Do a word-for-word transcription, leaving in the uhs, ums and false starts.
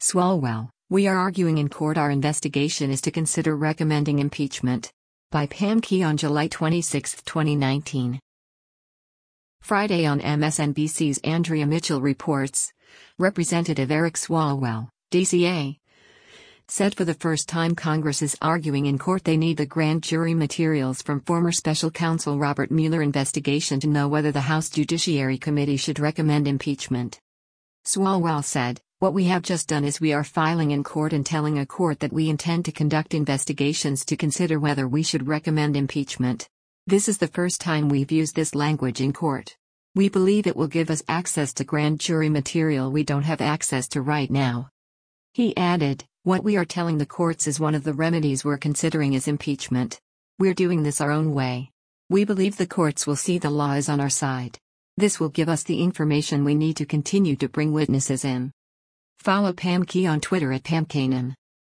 Swalwell, we are arguing in court our investigation is to consider recommending impeachment. By Pam Key on July twenty-sixth, twenty nineteen. Friday on M S N B C's Andrea Mitchell reports, Representative Eric Swalwell, D C A, said for the first time Congress is arguing in court they need the grand jury materials from former special counsel Robert Mueller investigation to know whether the House Judiciary Committee should recommend impeachment. Swalwell said, "What we have just done is we are filing in court and telling a court that we intend to conduct investigations to consider whether we should recommend impeachment. This is the first time we've used this language in court. We believe it will give us access to grand jury material we don't have access to right now." He added, "What we are telling the courts is one of the remedies we're considering is impeachment. We're doing this our own way. We believe the courts will see the law is on our side. This will give us the information we need to continue to bring witnesses in." Follow Pam Key on Twitter at Pam Kanan.